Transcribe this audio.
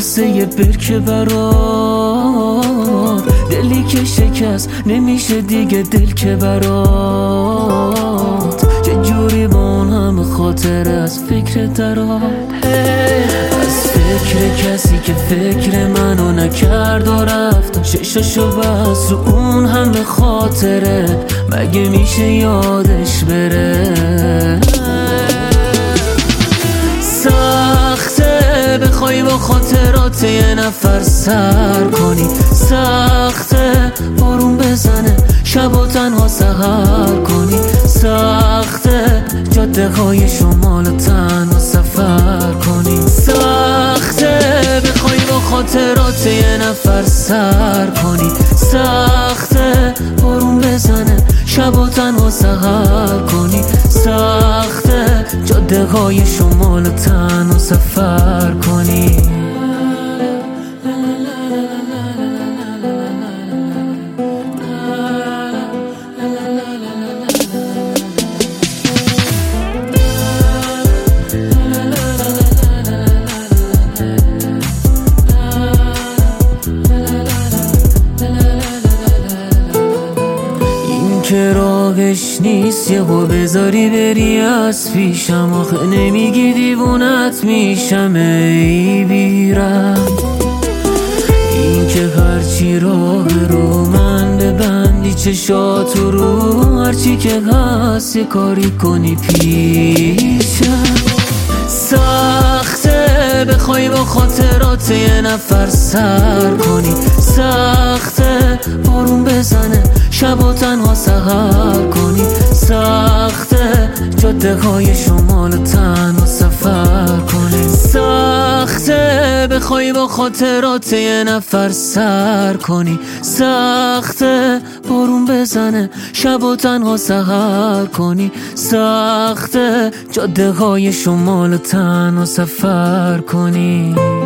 واسه یه برکه برات، دلی که شکست نمیشه دیگه دل که برات. چجوری با اون همه خاطر از فکر درات، از فکر کسی که فکر منو نکرد و رفت، ششاشو بس رو اون همه خاطره، مگه میشه یادش بره؟ سخته بخوای با خاطرات یه نفر سر کنی، سخته بارون بزنه شب و تنها سحر کنی، سخته جاده های شمال تنها سفر کنی، سخته بخوای با خاطرات یه نفر سر کنی، سخته بارون بزنه شب و تنها سحر کنی، سخته جاده های شمال تنها سفر کنی. که راهش نیست یهو بذاری بری از پیشم، آخه نمیگی دیوونت میشم ای بیرم. این که هرچی راه رو من ببندی چشاتو رو، هرچی که هست یه کاری کنی پیشم. سخته بخوای با خاطرات یه نفر سر کنی، سخته بارون بزنه شب و تنها سحر کنی، سخته جاده های شمال تنها سفر کنی، سخته بخوای با خاطرات یه نفر سر کنی، سخته بارون بزنه شب و تنها سحر کنی، سخته جاده های شمال تنها سفر کنی.